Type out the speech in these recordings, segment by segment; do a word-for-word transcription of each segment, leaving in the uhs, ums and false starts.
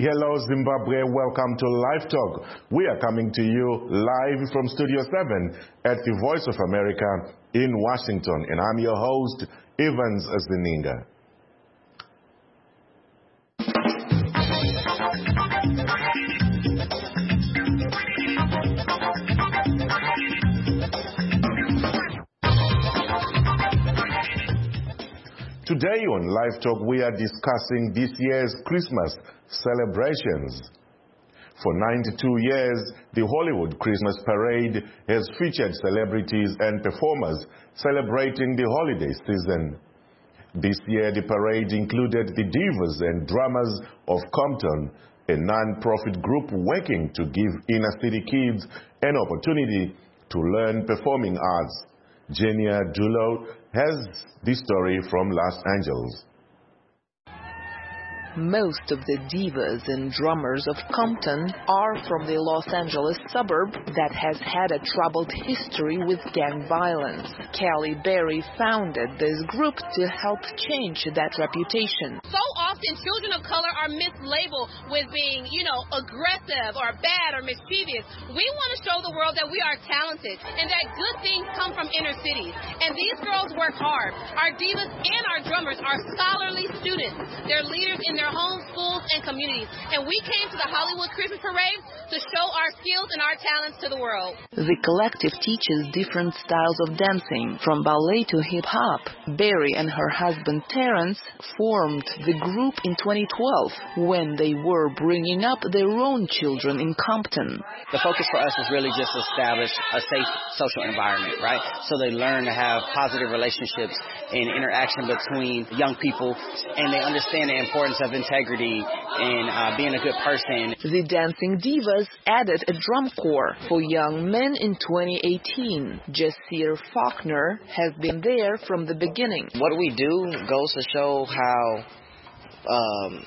Hello Zimbabwe, welcome to Live Talk. We are coming to you live from Studio seven at the Voice of America in Washington, and I'm your host, Evans Zininga. Today on Live Talk, we are discussing this year's Christmas celebrations. For ninety-two years, the Hollywood Christmas Parade has featured celebrities and performers celebrating the holiday season. This year, the parade included the Divas and Drummers of Compton, a non-profit group working to give inner-city kids an opportunity to learn performing arts. Jenia Dulo has this story from Los Angeles. Most of the divas and drummers of Compton are from the Los Angeles suburb that has had a troubled history with gang violence. Kelly Berry founded this group to help change that reputation. So often children of color are mislabeled with being, you know, aggressive or bad or mischievous. We want to show the world that we are talented and that good things come from inner cities. And these girls work hard. Our divas and our drummers are scholarly students. They're leaders in their their homes, schools, and communities. And we came to the Hollywood Christmas Parade to show our skills and our talents to the world. The collective teaches different styles of dancing, from ballet to hip-hop. Berry and her husband Terrence formed the group in twenty twelve when they were bringing up their own children in Compton. The focus for us was really just to establish a safe social environment, right? So they learn to have positive relationships and interaction between young people, and they understand the importance of integrity and uh, being a good person. The Dancing Divas added a drum corps for young men in twenty eighteen. Jasir Faulkner has been there from the beginning. What we do goes to show how um,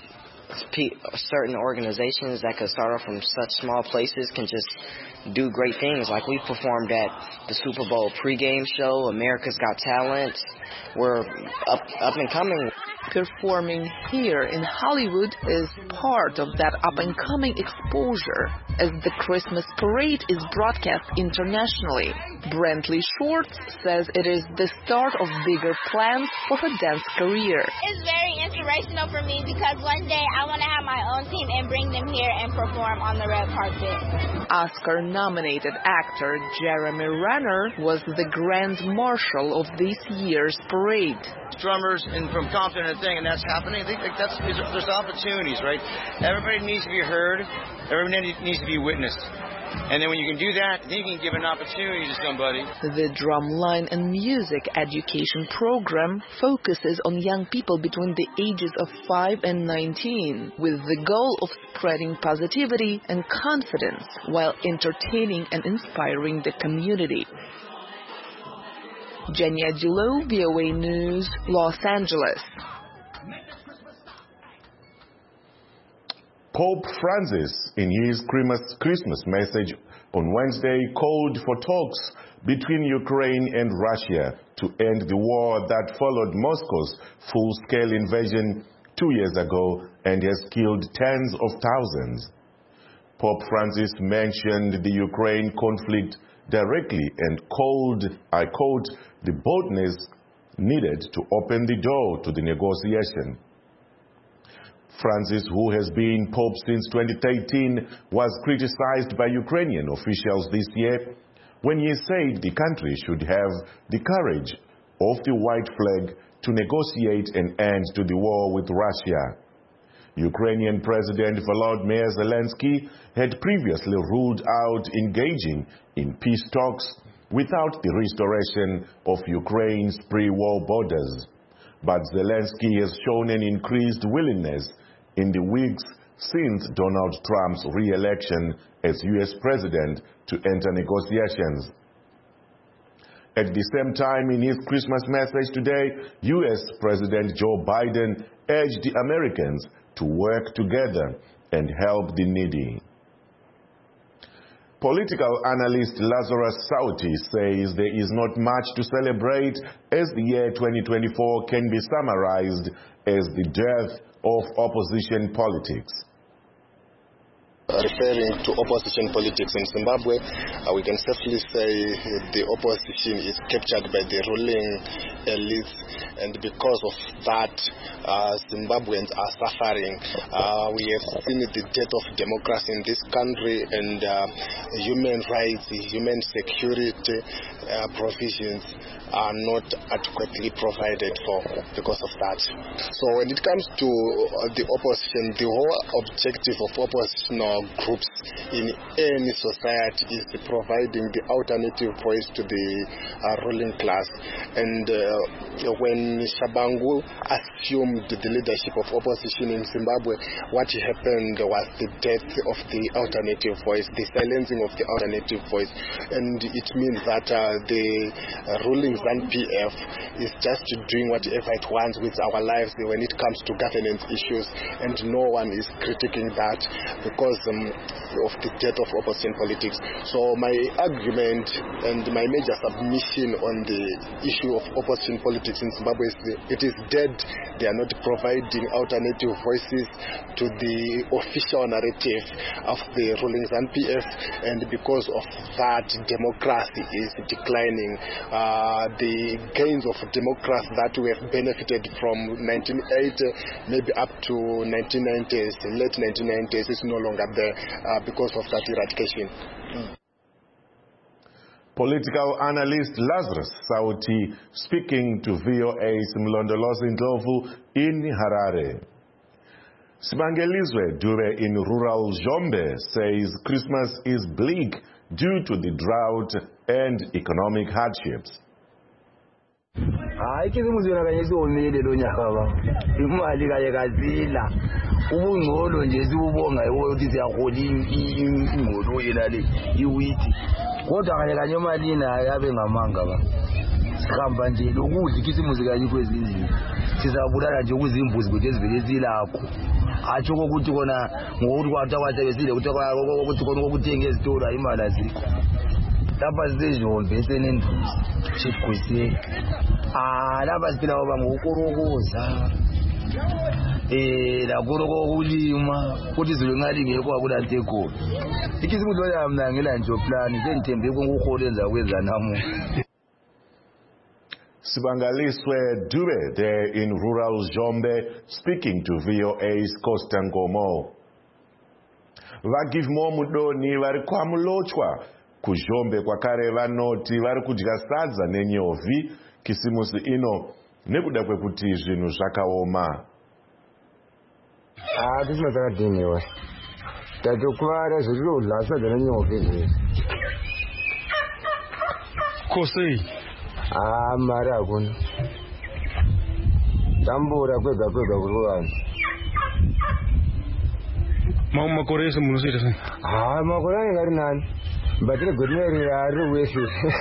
certain organizations that could start off from such small places can just do great things. Like we performed at the Super Bowl pregame show, America's Got Talent. We're up, up and coming. Performing here in Hollywood is part of that up-and-coming exposure as the Christmas Parade is broadcast internationally. Brentley Short says it is the start of bigger plans for her dance career. It's very inspirational for me because one day I want to have my own team and bring them here and perform on the red carpet. Oscar-nominated actor Jeremy Renner was the grand marshal of this year's parade. Drummers and from Compton and thing, and that's happening. I think that's there's opportunities, right? Everybody needs to be heard. Everybody needs to be witnessed. And then when you can do that, then you can give an opportunity to somebody. The Drumline and Music Education Program focuses on young people between the ages of five and nineteen, with the goal of spreading positivity and confidence while entertaining and inspiring the community. Jenia Dulo, V O A News, Los Angeles. Pope Francis, in his Christmas message on Wednesday, called for talks between Ukraine and Russia to end the war that followed Moscow's full-scale invasion two years ago and has killed tens of thousands. Pope Francis mentioned the Ukraine conflict directly and called, I quote, the boldness needed to open the door to the negotiation. Francis, who has been Pope since twenty thirteen, was criticized by Ukrainian officials this year when he said the country should have the courage of the white flag to negotiate an end to the war with Russia. Ukrainian President Volodymyr Zelensky had previously ruled out engaging in peace talks without the restoration of Ukraine's pre-war borders. But Zelensky has shown an increased willingness in the weeks since Donald Trump's re-election as U S president to enter negotiations. At the same time, in his Christmas message today, U S President Joe Biden urged the Americans to work together and help the needy. Political analyst Lazarus Sauti says there is not much to celebrate as the year twenty twenty-four can be summarized as the death of opposition politics. Referring to opposition politics in Zimbabwe, uh, we can safely say the opposition is captured by the ruling elites, and because of that, uh, Zimbabweans are suffering. Uh, we have seen the death of democracy in this country, and uh, human rights, human security uh, provisions are not adequately provided for because of that. So when it comes to uh, the opposition, the whole objective of oppositional groups in any society is providing the alternative voice to the uh, ruling class. And uh, when Shabangu assumed the leadership of opposition in Zimbabwe, what happened was the death of the alternative voice, the silencing of the alternative voice. And it means that uh, the uh, ruling Z A N P F is just doing whatever it wants with our lives when it comes to governance issues, and no one is critiquing that because um, of the death of opposition politics. So my argument and my major submission on the issue of opposition politics in Zimbabwe is it is dead. They are not providing alternative voices to the official narrative of the ruling Z A N P F, and because of that, democracy is declining. Uh, the gains of democracy that we have benefited from nineteen eighty, maybe up to nineteen nineties, late nineteen nineties, is no longer there uh, because of that eradication. Mm. Political analyst Lazarus Sauti speaking to V O A's Mlondolozi Ndlovu in Harare. Sibangelizwe Dube in rural Zombe says Christmas is bleak due to the drought and economic hardships. Hayi kizimuzwana kanye siwomile lo nyaka ba imali kanye kazila ubungcolo nje siubonga ukuthi siyahola ingcolo yena le iwiti kodwa kanye kanye imali na yabe ngamanga ba sikhamba nje lokudla kisimuzi kanye kwezindlu sizabulala nje ukuzimbuzi kodwa ezivele zilakho atsho ukuthi kona ngokuthi kwatha kwatha besile ukuthi ukuthi kona ukuthenga ezitolo imali azikho lapha sizejombe senenduzi chigwese ah lapha siphila ngoba ngokorokoza eh la koroko kulima ukuthi izulu ngalingekho akulante khona ikisimulo yami mina ngela nje plan sengithembe ngokuholenza kweza namu. Sibangaliswe Dube there in rural Zombe speaking to V O A's Costa Ngomo. Vagivmo mudoni vari kwamulochwa kuzhombe kwakare vanoti vari kudya sadza nenyovi kisimusi ino nekuda kwekuti zvinhu zvakaoma. Ah tisima takadhiniwa tatokuvara zvirodla sadza nenyovi izvi kosei. Ah mari hakuna tambura kwega kwega kuri vanhu makore ese munozoita sei? Ah makore anenge ari nani mbatire godineri ari wese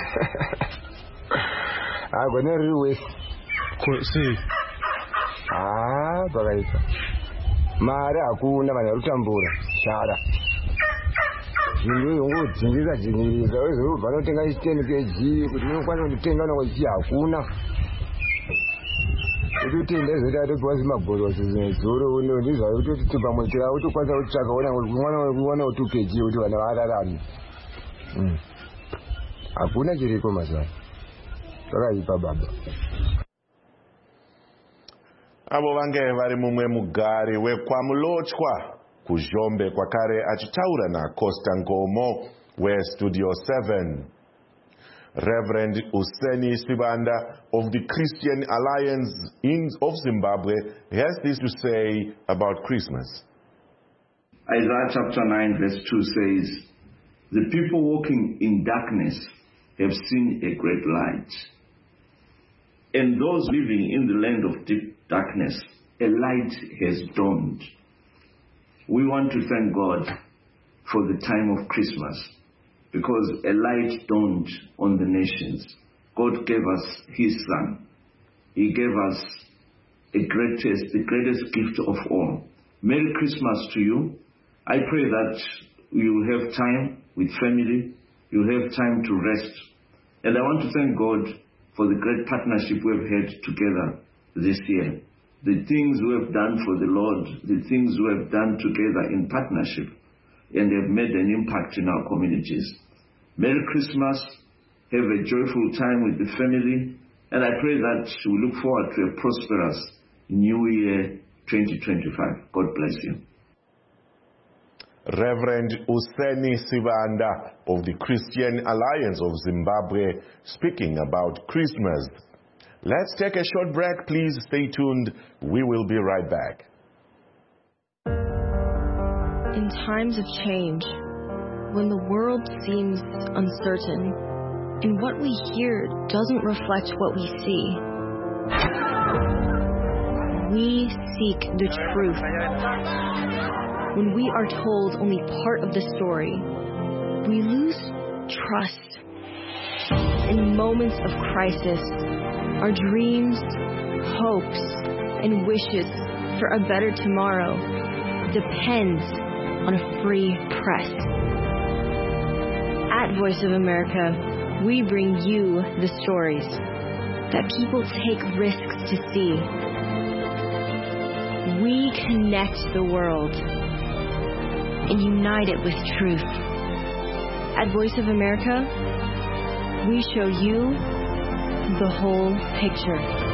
ah godineri riri wese sei? Ah pakaita mari hakuna vanhu vari kutambura shara zvinhu izvongodzingiza dzingiriza wezobva notenga chiteni keji kuti unokwanisa kutenga nokuchi hakuna kuti utenda izoti atopiwa zimabhorosi zvinedzoro ndizva kuti pamwe tira utokwanisa kutsvaka uwana two keji kuti vana vararame. Hakuna chiriko mazana zvakaipa baba. Avo vange vari mumwe mugari wekwamulochwa kuzhombe kwakare achitaura na Costa Ngomo weStudio seven. Reverend Useni Sibanda of the Christian Alliance in, of Zimbabwe has this to say about Christmas. Isaiah chapter nine verse two says, "The people walking in darkness have seen a great light. And those living in the land of deep darkness, a light has dawned." We want to thank God for the time of Christmas, because a light dawned on the nations. God gave us His Son. He gave us a greatest, the greatest gift of all. Merry Christmas to you. I pray that you have time with family, you have time to rest. And I want to thank God for the great partnership we have had together this year. The things we have done for the Lord, the things we have done together in partnership and have made an impact in our communities. Merry Christmas. Have a joyful time with the family. And I pray that we look forward to a prosperous New Year twenty twenty-five. God bless you. Reverend Useni Sivanda of the Christian Alliance of Zimbabwe speaking about Christmas. Let's take a short break. Please stay tuned. We will be right back. In times of change, when the world seems uncertain and what we hear doesn't reflect what we see, we seek the truth. When we are told only part of the story, we lose trust. In moments of crisis, our dreams, hopes, and wishes for a better tomorrow depends on a free press. At Voice of America, we bring you the stories that people take risks to see. We connect the world and unite it with truth. At Voice of America, we show you the whole picture.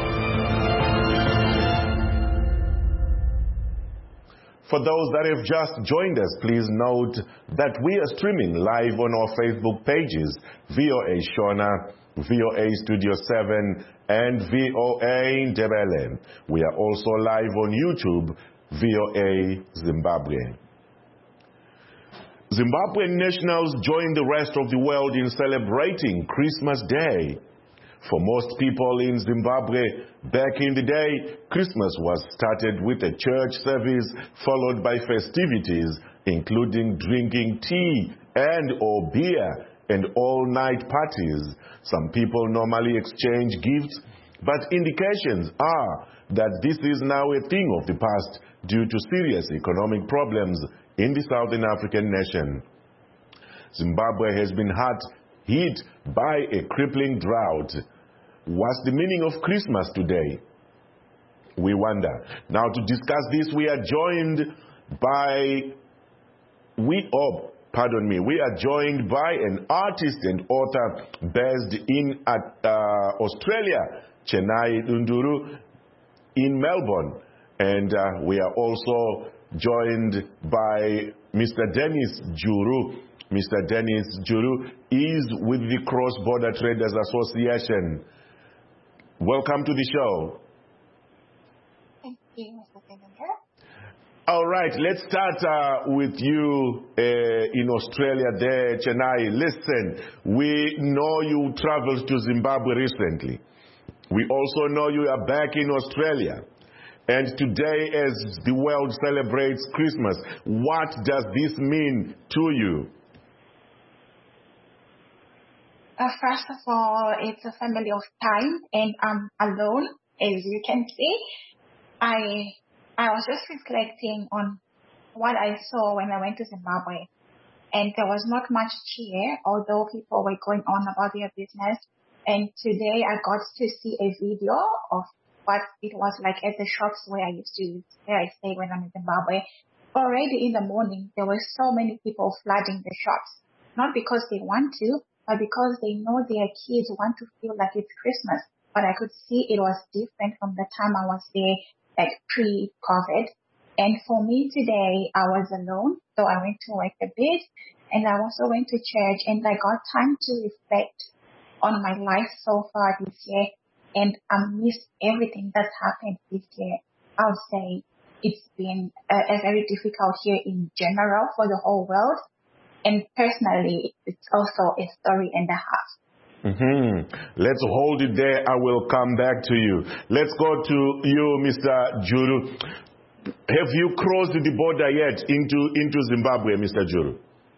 For those that have just joined us, please note that we are streaming live on our Facebook pages, V O A Shona, V O A Studio seven, and V O A Ndebele. We are also live on YouTube, V O A Zimbabwe. Zimbabwean nationals join the rest of the world in celebrating Christmas Day. For most people in Zimbabwe, back in the day, Christmas was started with a church service followed by festivities, including drinking tea and or beer and all-night parties. Some people normally exchange gifts, but indications are that this is now a thing of the past due to serious economic problems in the Southern African nation. Zimbabwe has been hard hit by a crippling drought. What's the meaning of Christmas today? We wonder. Now, to discuss this, we are joined by, we, oh, pardon me, we are joined by an artist and author based in uh, Australia, Chennai Unduru, in Melbourne. And uh, we are also joined by Mister Dennis Juru. Mister Dennis Juru is with the Cross Border Traders Association. Welcome to the show. Thank you, Mister Senator. All right, let's start uh, with you uh, in Australia there, Chennai. Listen, we know you traveled to Zimbabwe recently. We also know you are back in Australia. And today, as the world celebrates Christmas, what does this mean to you? Uh, first of all, it's a family of time, and I'm alone, as you can see. I I was just reflecting on what I saw when I went to Zimbabwe, and there was not much cheer, although people were going on about their business. And today, I got to see a video of what it was like at the shops where I used to, where I stay when I'm in Zimbabwe. Already in the morning, there were so many people flooding the shops, not because they want to, but because they know their kids want to feel like it's Christmas. But I could see it was different from the time I was there, like pre-COVID. And for me today, I was alone, so I went to work a bit, and I also went to church, and I got time to reflect on my life so far this year. And I missed everything that's happened this year. I would say it's been a, a very difficult year in general for the whole world. And personally, it's also a story and a half. Mm-hmm. Let's hold it there. I will come back to you. Let's go to you, Mister Juru. Have you crossed the border yet into, into Zimbabwe, Mister Juru?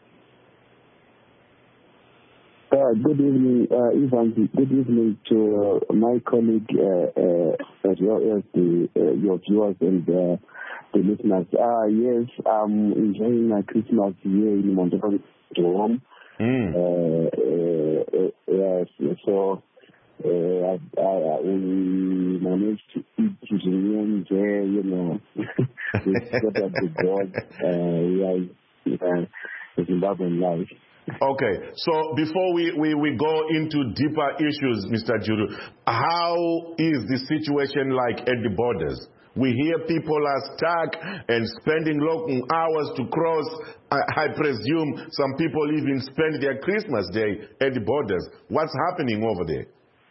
Uh, good evening, uh, Ivan. Good evening to uh, my colleague uh, uh, as well as the, uh, your viewers and uh, the listeners. Uh, yes, I'm enjoying my Christmas here in Montreal, home. Mm. Uh, uh, uh, yes, so uh, I, I, we managed to eat Julian there, you know, with sort of the God. Uh, yeah, yeah. Zimbabwean life. Okay, so before we, we, we go into deeper issues, Mister Juru, how is the situation like at the borders? We hear people are stuck and spending long hours to cross. I, I presume some people even spend their Christmas day at the borders. What's happening over there?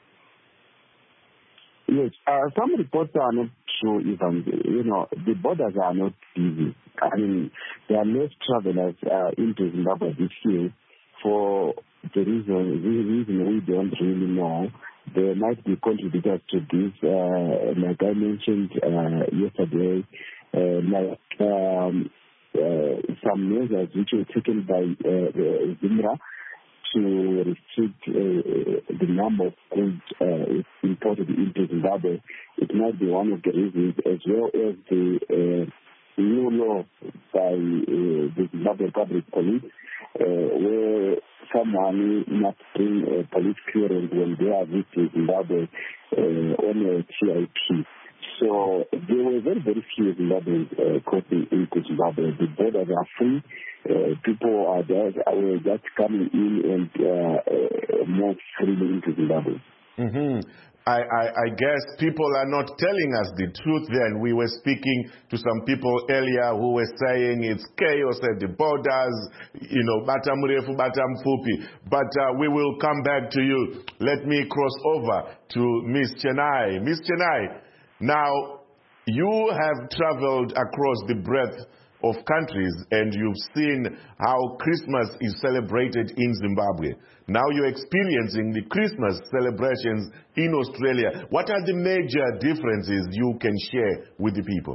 Yes, uh, some reports are not true even. You know, the borders are not busy. I mean, there are less travelers uh, into Zimbabwe this year for the reason, the reason we don't really know. There might be contributors to this, uh, like I mentioned uh, yesterday, uh, like um, uh, some measures which were taken by uh, Zimra to restrict uh, the number of goods uh, imported into Zimbabwe. It might be one of the reasons, as well as the uh, new law by uh, the Zimbabwe Public Police, uh, where someone must bring a police clearance when they are visiting Zimbabwe uh, on a T I P. So there were very, very few Zimbabweans uh, crossing into Zimbabwe. The borders are free. Uh, people are just, are just coming in and uh, uh, move freely into Zimbabwe. Mm-hmm. I, I, I guess people are not telling us the truth then. We were speaking to some people earlier who were saying it's chaos at the borders, you know, batamurefu, batamfupi. But uh, we will come back to you. Let me cross over to Miss Chenai. Miss Chenai, now you have traveled across the breadth of countries and you've seen how Christmas is celebrated in Zimbabwe. Now you're experiencing the Christmas celebrations in Australia. What are the major differences you can share with the people?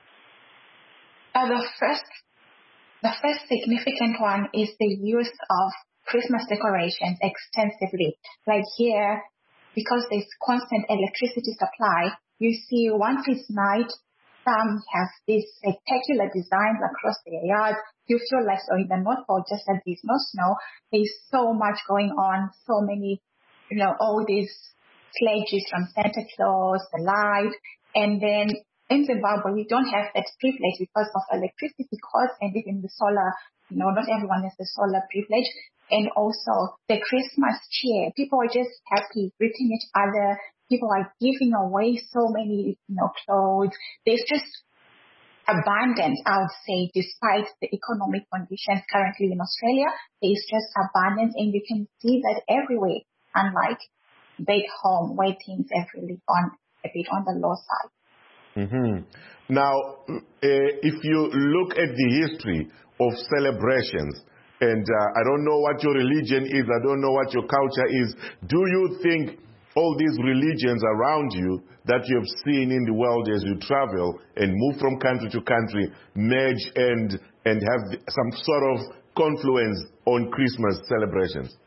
Uh, the first, the first significant one is the use of Christmas decorations extensively. Like here, because there's constant electricity supply, you see once it's night, some have these spectacular designs across their yards. You feel like, so in the North Pole, just that there's no snow, there's so much going on, so many, you know, all these sledges from Santa Claus, the light. And then in Zimbabwe, we don't have that privilege because of electricity costs and even the solar, you know, not everyone has the solar privilege. And also the Christmas cheer. People are just happy, greeting each other. People are giving away so many, you know, clothes. There's just abundance, I would say, despite the economic conditions currently in Australia. There's just abundance, and you can see that everywhere, unlike back home where things are really on a bit on the low side. Mm-hmm. Now, uh, if you look at the history of celebrations, and uh, I don't know what your religion is, I don't know what your culture is, do you think all these religions around you that you have seen in the world as you travel and move from country to country merge and, and have some sort of confluence on Christmas celebrations?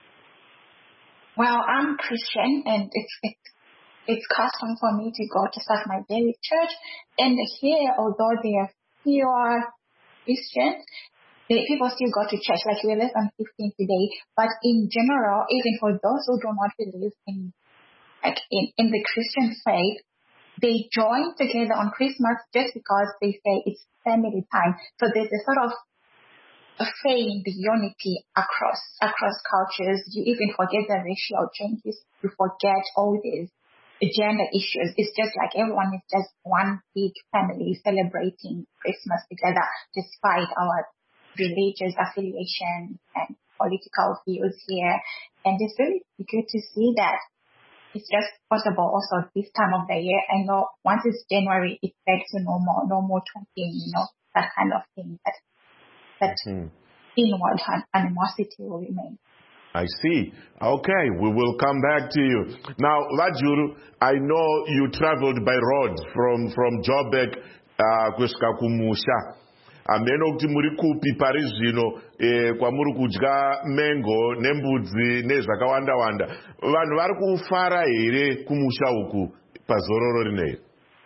Well, I'm Christian, and it's, it's, it's custom for me to go to start my day with church. And here, although there are fewer Christians, the people still go to church, like we're less than fifteen today. But in general, even for those who do not believe in like in, in the Christian faith, they join together on Christmas just because they say it's family time. So there's a sort of a saying the unity across across cultures. You even forget the racial changes. You forget all these gender issues. It's just like everyone is just one big family celebrating Christmas together, despite our religious affiliation and political views here. And it's really good to see that it's just possible also this time of the year. I know once it's January, it's back to normal, no more talking, you know, that kind of thing. That, that mm-hmm. inward animosity will remain. I see. Okay, we will come back to you. Now, Vajuru, I know you traveled by road from, from Joburg uh, kusvika kumusha. Ameno kuti muri kupi pari zvino eh, kwamuri kudya mengo nembudzi nezvakawanda wanda. Vanhu vari kufara here kumusha uku pazororo rineri?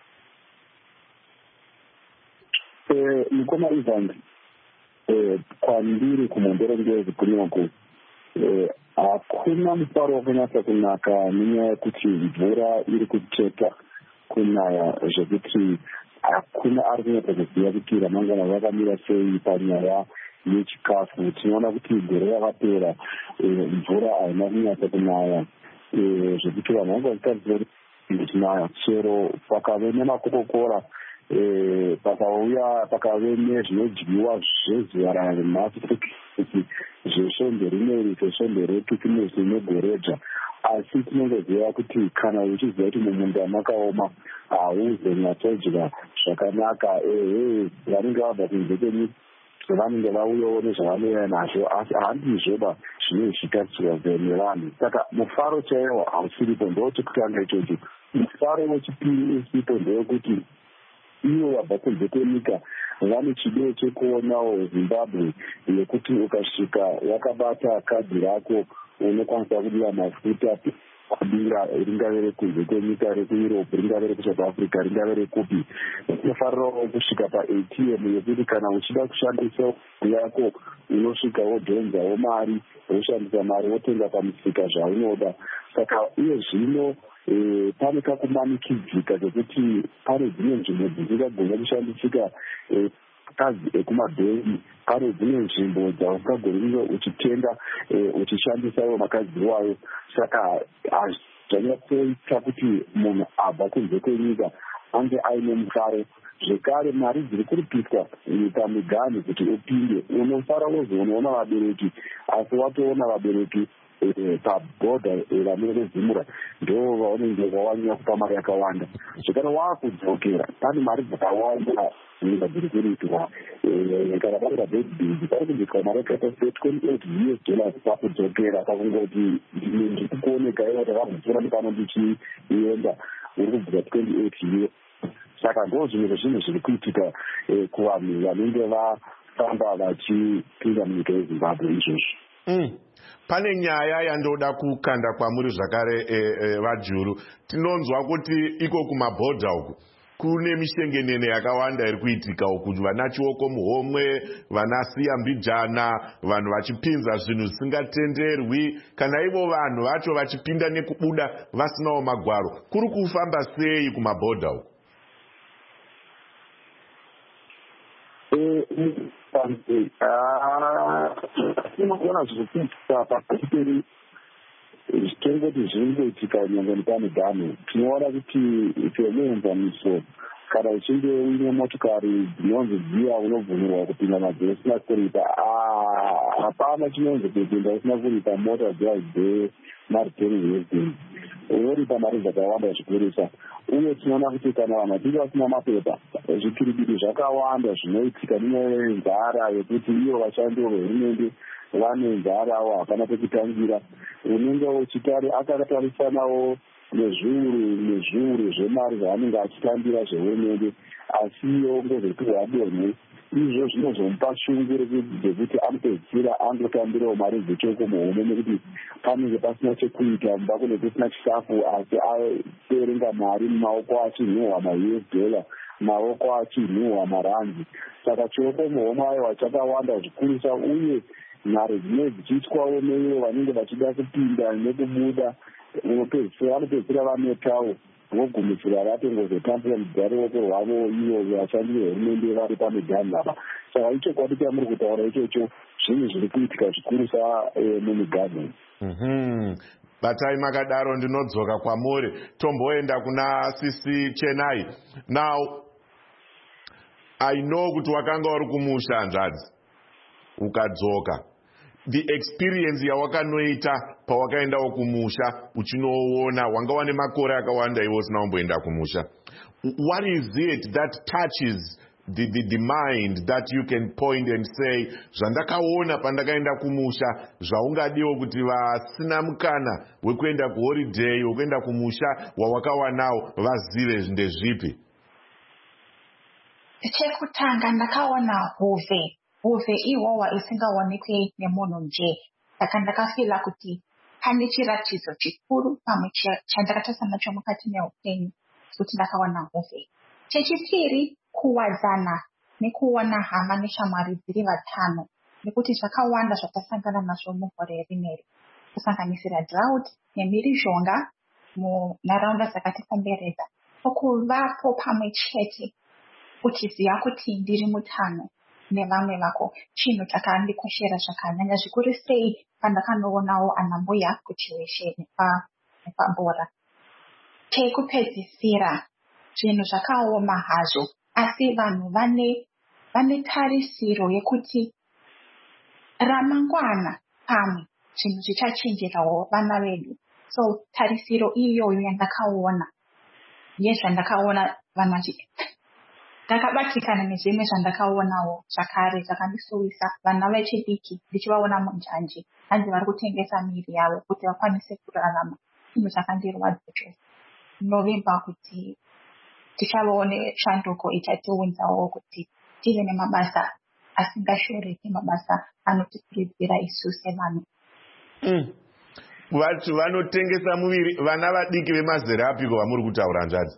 Eh, mukoma Ivan, eh, kwandiri kumondero ngezi kunyoku. Eh, hakuna mufaro wakunyatsa kunaka nenyaya yekuti mvura iri kucheka kunaya zvekuti hakuna ari kunyatsa kuziva kuti ramangwana rakamira sei panyaya nechikafu. Tinoona kuti gore rakapera mvura haina kunyatsa kunaya zvekuti vanhu vanga vachitarisira kuti kunaya chero pakave nemakokokora pakauya pakave nezvinodyiwa zvezuva ranhasi kuti zvesvonde rineri zvesvonde rekisimusi negoreja. Asi tinongoziva kuti kana uchiziva kuti mumunda makaoma hauzonyatsodya zvakanaka. Ehe vanenge vabva kunze kwenyika vanenge vauyawo nezvavanouya nazvo, asi handizvoba zvinenge zvichitarisirwa nevanhu. Saka mufaro chaiwo hausiripo. Ndoochekutanga ichocho. Mufaro wechipiri usipo ndewekuti ivo vabva kunze kwenyika vane chido chekuonawo Zimbabwe yekuti ukasvika wakabata kadhi rako unokwanisa kudiwa mafuta kubira ringave rekunze kwenyika rekueurope, ringave rekusouth africa, ringave rekupi. Unofanirawo kusvika pa-A T M yekuti kana uchida kushandisa yako unosvika wodhonzawo mari, woshandisa mari wotenga pamusika zvaunoda. Saka iye zvino pane kakumanikidzika kekuti pane dzimwe nzvimbo dzisingagona kushandisika kazi ekumabhengi, pane dzimwe nzvimbo dzausingagoni uchitenga uchishandisawo makadzi wayo. Saka zvanyatsoita kuti munhu abva kunze kwenyika ange aine mufaro. Zvekare mari dziri kuripiswa pamiganhu kuti upinde, unofara wozoonaona vabereki, asi watoona vabereki pabhodha vanorezimura ndo vaunenge wawanya kupa mari yakawanda. Zvekare waakudzokera pane mari dzakawanda dzinenge dziri kuriitwa. Kana vari vabhedbidi pari kubviswa mari yakaita se-twenty-eight U S dollars pakudzokera pakungoti ndiri kukuoneka ivo kuti vabvura nepano ndichienda uri kubvisa twenty-eight U S. Saka ndo zvimwe zvinhu zviri kuitika kuvanhu vanenge vafamba vachipinda munyika yeZimbabwe izvozvo. Mm. Pane nyaya yandoda kukanda kwamuri zvakare vajuru. Tinonzwa kuti iko kumabhodha uku kune mishengenene yakawanda iri kuitika uku, vana chioko muhomwe, vana siya mbijana, vanhu vachipinza zvinhu zvisingatenderwi, kana ivo vanhu vacho vachipinda nekubuda vasinawo magwaro. Kuri kufamba sei kumabhodha uku? Tinogona zvikuitika pakuperi zvitongoti zviri kuitika nyangwe nepamidhani. Tinoona kuti semuenzaniso kana uchinge uine motokari dzinonzi dziya unobvumirwa kupinda nadzo usina kuripa, hapana chinonzi kupinda usina kuripa mota dziya dzemariterial residence. Unoripa mari dzakawanda zvikurisa. Uye tinoona kuti kana vanhu vachinge vasina mapepa, zvikiribidi zvakawanda zvinoitika nenzara yekuti ivo vashandi vehurumende vane nzara avo hapana pekutangira. Unenge uchitari akatarisanawo nezviuru nezviuru zvemari zvaanenge achitambira zvehurumende, asi iyo ngezvekuti adonhe izvo zvinozomupa shungu rekuti anopedzisira angotambirawo mari dzechoko muhomwe nekuti panenge pasina chekuita mumba kune kusina chikafu, asi aperenga mari mumaoko achinhuhwa ma-U S dollar, maoko achinhuhwa marandi. Saka choko muhomwe aiwa chakawanda zvikurisa, uye nhare dzine dzichiitwawo neivo vanenge vachida kupinda nekubuda vanopedzisira vanetawo vogumisira vatongozotambira mudhari woko rwavo ivo vashandi vehurumende vari pamidhani apa. Saka ichokwadi chamuri kutaura ichocho zvinhu zviri kuitika zvikurisa mumigani. Batai makadaro ndinodzoka kwamuri. Tomboenda kuna Sisi Chenai. Now, I know kuti wakanga uri kumusha hanzvadzi ukadzoka. The experience yawakanoita pawakaendawo kumusha uchinoona wanga wane makore akawanda iwo usina kumboenda kumusha. What is it that touches the, the, the mind that you can point and say zvandakaona pandakaenda kumusha zvaungadiwo kuti vasina mukana wekuenda kuholiday wekuenda kumusha wawakawanawo vazive ndezvipi? Chekutanga ndakaona hove. Hove iwowa isingaonekwi nemunhu nje. Saka ndakafila kuti pane chiratidzo chikuru pamwe chandakatarisa nacho mukati meupenyu kuti ndakaona hove. Chechipiri, kuwadzana nekuona hama neshamwari dziri vatano, nekuti zvakawanda zvatasangana nazvo mugore rineri, kusanganisira drought nemhirizhonga munharaunda dzakatikomberedza. Kuvapo pamwe chete uchiziva kuti ndiri mutano nevamwe vako chinhu chakandikoshera zvakanyanya zvikuru sei pandakanoonawo anambuya kuchiweshe nepabhora. Chekupedzisira zvinhu zvakaoma hazvo, asi vanhu vane vane tarisiro yekuti ramangwana pamwe zvinhu zvichachenjerawo vana vedu. So tarisiro iyoyo yandakaona yezvandakaona vana ndakabatikana nezvimwe zvandakaonawo zvakare zvakandisuvisa. Vana vechidiki ndichivaona munjanji hanzi vari kutengesa miri yavo kuti vakwanise kurarama. Chinhu chakandirwadza chose. Ndovimba kuti tichavaone shanduko ichatiunzawo kuti tive nemabasa asingashoreki, mabasa anotikurudzira isu sevanhu. Mm. Vatu vanotengesa muviri, vana vadiki vemazera apiko vamuri kutaura nzvadzi?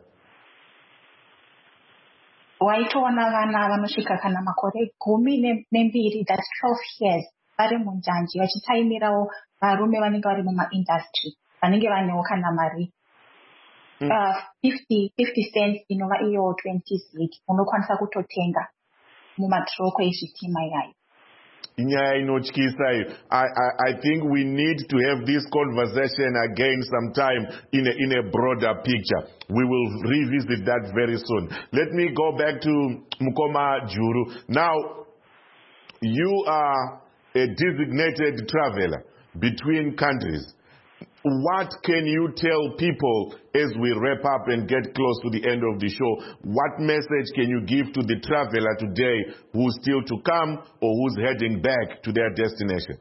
Waitoona vana vanosvika kana makore gumi nembiri, that's twelve years, vari munjanji vachitaimirawo varume vanenge vari mumaindustry vanenge vanewo kana mari mm. uh, fifty, fifty cents inova iyo twenty zig unokwanisa kutotenga mumatroko ezvitima yayo. Inyaya inotyisa iyo. I, I, I think we need to have this conversation again sometime in a, in a broader picture. We will revisit that very soon. Let me go back to Mukoma Juru. Now, you are a designated traveler between countries. What can you tell people as we wrap up and get close to the end of the show? What message can you give to the traveler today who's still to come or who's heading back to their destination?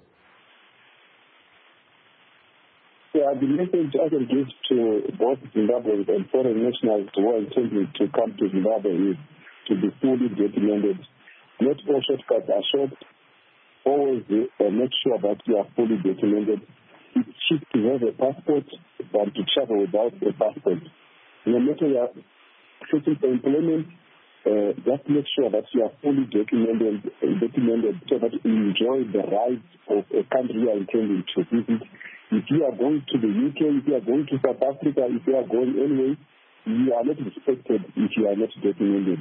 Yeah, the message I can give to both Zimbabweans and foreign nationals who are intending to come to Zimbabwe is to be fully documented. Not all shortcuts are short. Always uh, make sure that you are fully documented. It's cheap to have a passport than to travel without a passport. No matter you are searching for employment, uh, just make sure that you are fully documented, documented so that you enjoy the rights of a country you are intending to visit. If you are going to the U K, if you are going to South Africa, if you are going anywhere, you are not respected if you are not documented.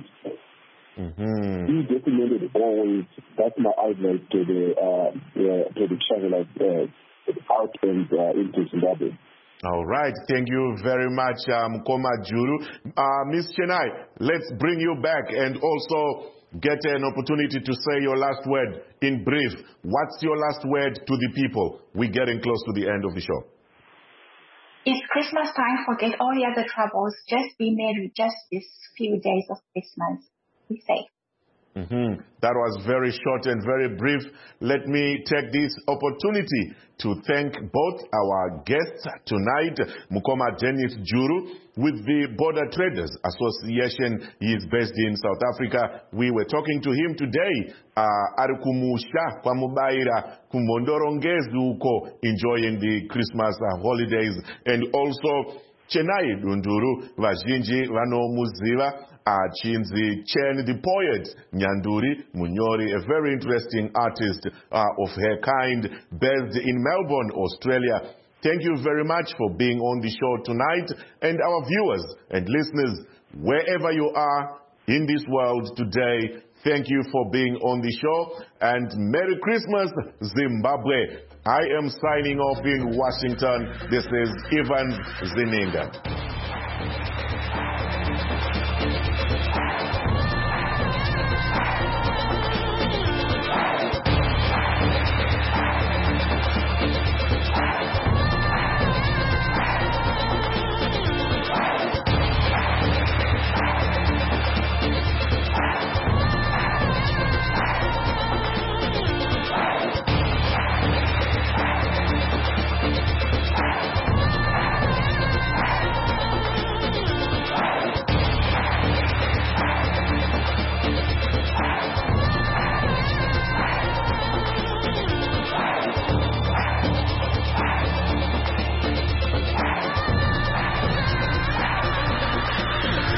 Mm-hmm. Be documented always. That's my advice to the uh, uh, to the travelers. Uh, out and uh, into Zimbabwe. All right. Thank you very much, um, Mukoma Juru. Uh, Miz Chenai, let's bring you back and also get an opportunity to say your last word in brief. What's your last word to the people? We're getting close to the end of the show. It's Christmas time. Forget all the other troubles. Just be merry. Just these few days of Christmas. Be safe. Mm-hmm. That was very short and very brief. Let me take this opportunity to thank both our guests tonight, Mukoma Dennis Juru with the Border Traders Association. He is based in South Africa. We were talking to him today. Arikumusha kwa mubaira kumondorongezi uko, enjoying the Christmas holidays. And also Chenai Dunduru vazhinji vanomuziva. Uh, Chinzi Chen, the poet, Nyanduri Munyori, a very interesting artist uh, of her kind, based in Melbourne, Australia. Thank you very much for being on the show tonight. And our viewers and listeners, wherever you are in this world today, thank you for being on the show. And Merry Christmas, Zimbabwe. I am signing off in Washington. This is Ivan Zininga.